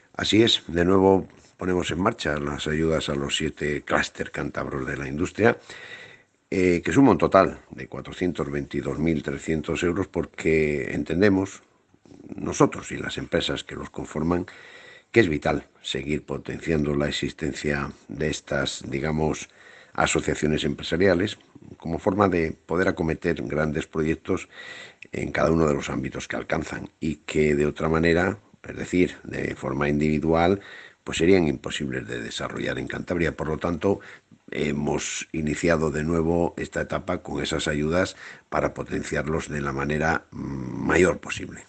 Así es, de nuevo ponemos en marcha las ayudas a los 7 clúster cántabros de la industria, que suma un total de 422.300 euros porque entendemos, nosotros y las empresas que los conforman, que es vital seguir potenciando la existencia de estas, digamos, asociaciones empresariales como forma de poder acometer grandes proyectos en cada uno de los ámbitos que alcanzan y que de otra manera, es decir, de forma individual, pues serían imposibles de desarrollar en Cantabria. Por lo tanto, hemos iniciado de nuevo esta etapa con esas ayudas para potenciarlos de la manera mayor posible.